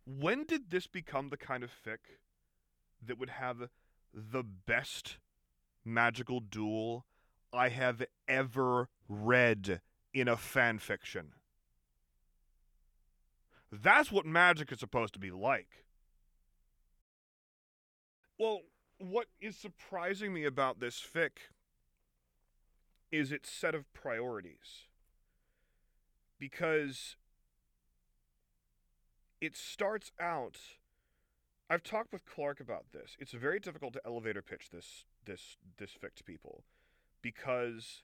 When did this become the kind of fic that would have the best magical duel I have ever read in a fan fiction? That's what magic is supposed to be like. Well, what is surprising me about this fic is its set of priorities. Because it starts out. I've talked with Clark about this. It's very difficult to elevator pitch this fic to people because,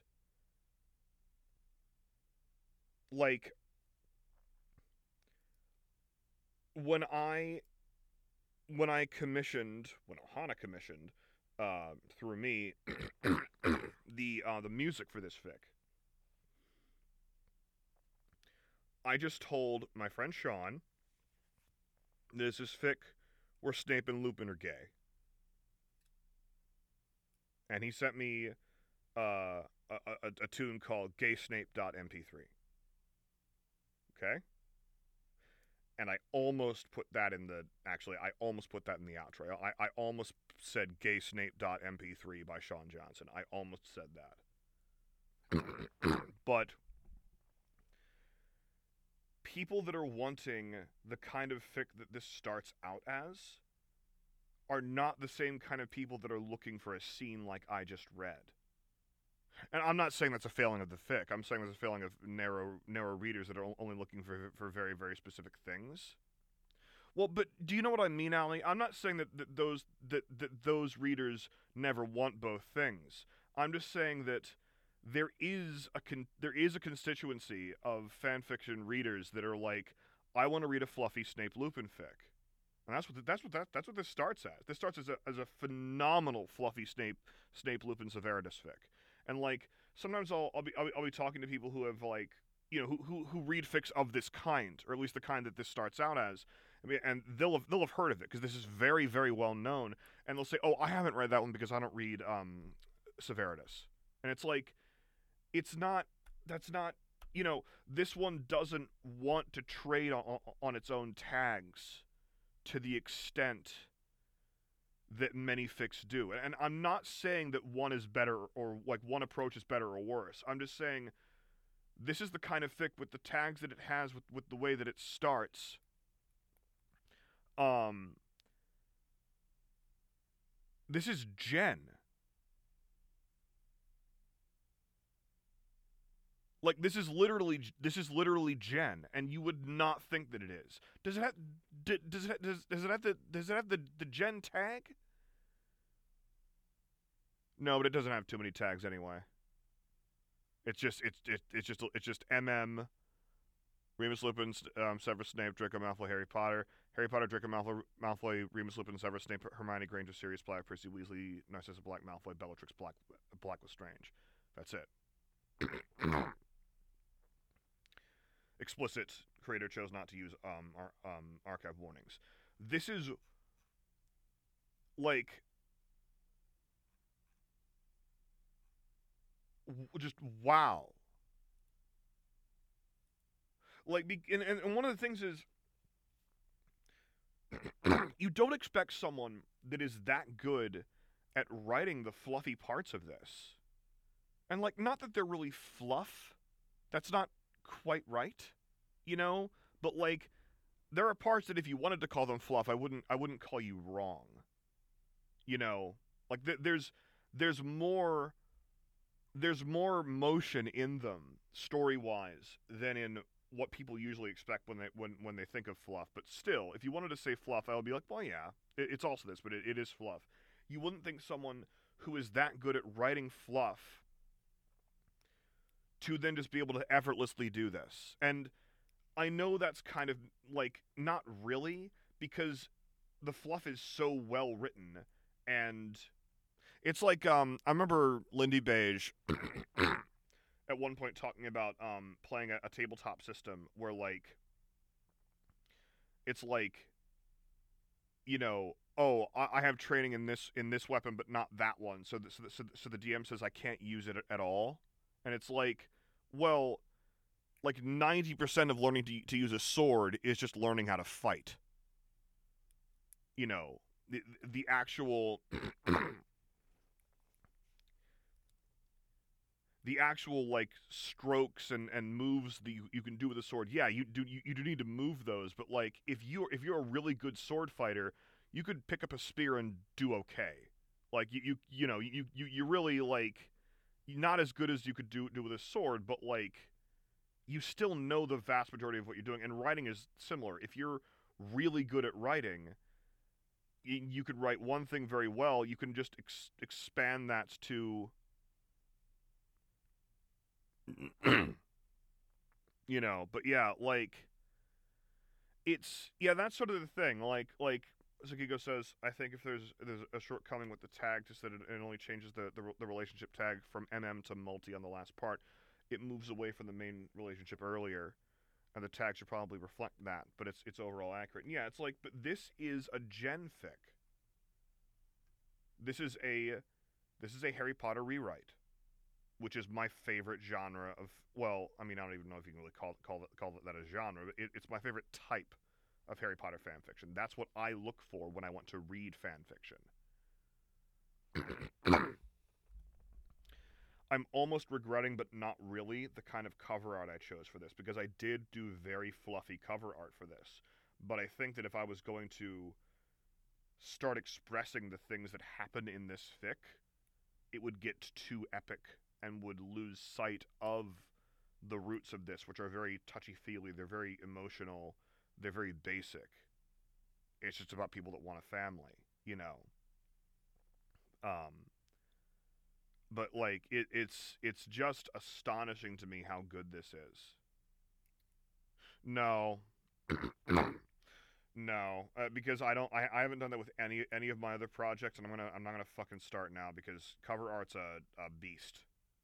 like, when Ohana commissioned through me the music for this fic, I just told my friend Sean there's this fic where Snape and Lupin are gay, and he sent me a tune called gaysnape.mp3. Okay? And I almost put that in the outro. I almost said gaysnape.mp3 by Sean Johnson. I almost said that. But people that are wanting the kind of fic that this starts out as are not the same kind of people that are looking for a scene like I just read. And I'm not saying that's a failing of the fic. I'm saying that's a failing of narrow readers that are only looking for very, very specific things. Well, but do you know what I mean, Allie? I'm not saying that those readers never want both things. I'm just saying that there is a constituency of fanfiction readers that are like, I want to read a fluffy Snape Lupin fic. And that's what this starts as. This starts as a phenomenal fluffy Snape Lupin Severitas fic. And like sometimes I'll be talking to people who have like, you know, who read fics of this kind, or at least the kind that this starts out as. I mean, and they'll have heard of it because this is very, very well known. And they'll say, "Oh, I haven't read that one because I don't read Severitas." And it's like, it's not. That's not. You know, this one doesn't want to trade on its own tags to the extent that many fics do. And I'm not saying that one is better or like one approach is better or worse. I'm just saying this is the kind of fic with the tags that it has with the way that it starts. This is Jen. Like this is literally Jen, and you would not think that it is. Does it have does it have the Jen tag? No, but it doesn't have too many tags anyway. It's just MM, Remus Lupin, Severus Snape, Draco Malfoy, Harry Potter, Draco Malfoy, Remus Lupin, Severus Snape, Hermione Granger, Sirius Black, Percy Weasley, Narcissa Black, Malfoy, Bellatrix Black Lestrange. That's it. Explicit. Creator chose not to use archive warnings. This is like just wow. Like, and one of the things is you don't expect someone that is that good at writing the fluffy parts of this. And like, not that they're really fluff. That's not quite right, you know. But like, there are parts that if you wanted to call them fluff, I wouldn't call you wrong. You know, like there's more motion in them story wise than in what people usually expect when they think of fluff. But still, if you wanted to say fluff, I would be like, well, yeah, it's also this, but it is fluff. You wouldn't think someone who is that good at writing fluff to then just be able to effortlessly do this. And I know that's kind of like not really, because the fluff is so well written, and it's like I remember Lindy Beige at one point talking about playing a tabletop system where like it's like, you know, oh, I have training in this weapon but not that one, so the DM says I can't use it at all, and it's like, well, like 90% of learning to use a sword is just learning how to fight. you know, the actual the actual like strokes and moves that you can do with a sword. Yeah, you do need to move those, but like if you're a really good sword fighter, you could pick up a spear and do okay. Like you know you really like not as good as you could do with a sword, but like you still know the vast majority of what you're doing. And writing is similar. If you're really good at writing, you could write one thing very well. You can just expand that to you know. But yeah, like that's sort of the thing. Like Sakiko says, I think if there's a shortcoming with the tag, just that it only changes the relationship tag from MM to multi on the last part. It moves away from the main relationship earlier, and the tag should probably reflect that. But it's overall accurate. And yeah, it's like, but this is a gen fic. This is a Harry Potter rewrite, which is my favorite genre of. Well, I mean, I don't even know if you can really call that a genre, but it's my favorite type of Harry Potter fan fiction. That's what I look for when I want to read fan fiction. I'm almost regretting, but not really, the kind of cover art I chose for this, because I did do very fluffy cover art for this. But I think that if I was going to start expressing the things that happen in this fic, it would get too epic and would lose sight of the roots of this, which are very touchy-feely, they're very emotional, they're very basic. It's just about people that want a family, you know. Um, but like it's just astonishing to me how good this is. No, no, because I haven't done that with any of my other projects, and I'm not gonna fucking start now because cover art's a beast.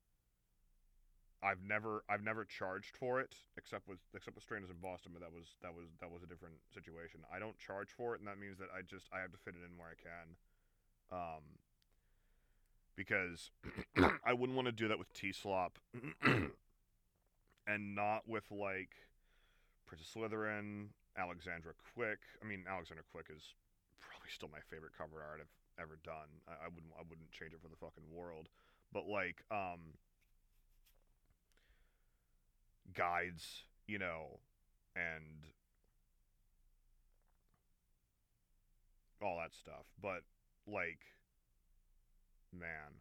I've never charged for it except with Strangers in Boston, but that was a different situation. I don't charge for it, and that means that I have to fit it in where I can, because I wouldn't want to do that with T-Slop, and not with like Princess Slytherin, Alexandra Quick. I mean, Alexandra Quick is probably still my favorite cover art I've ever done. I wouldn't change it for the fucking world. But like guides, you know, and all that stuff. But like, man,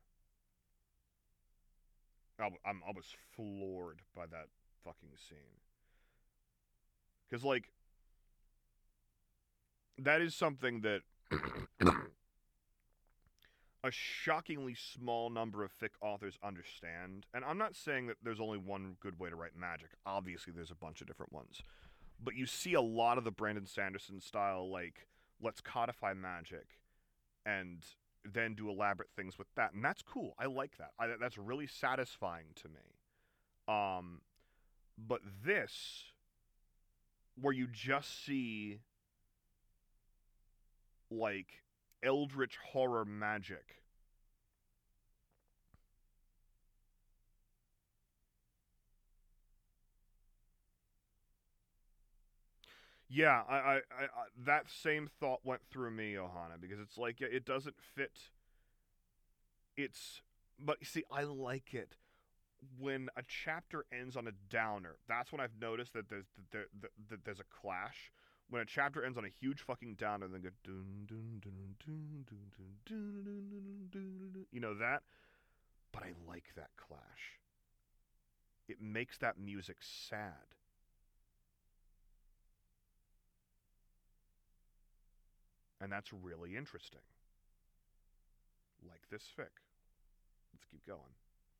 I was floored by that fucking scene. Because like that is something that a shockingly small number of fic authors understand. And I'm not saying that there's only one good way to write magic. Obviously, there's a bunch of different ones. But you see a lot of the Brandon Sanderson style, like, let's codify magic and then do elaborate things with that. And that's cool. I like that. That's really satisfying to me. Um, but this, where you just see, like, eldritch horror magic. Yeah, that same thought went through me, Ohana, because it's like it doesn't fit. It's, but you see, I like it when a chapter ends on a downer. That's when I've noticed that there's a clash. When a chapter ends on a huge fucking downer, then go dun dun dun dun dun dun dun dun dun dun, you know that. But I like that clash. It makes that music sad, and that's really interesting. Like this fic. Let's keep going.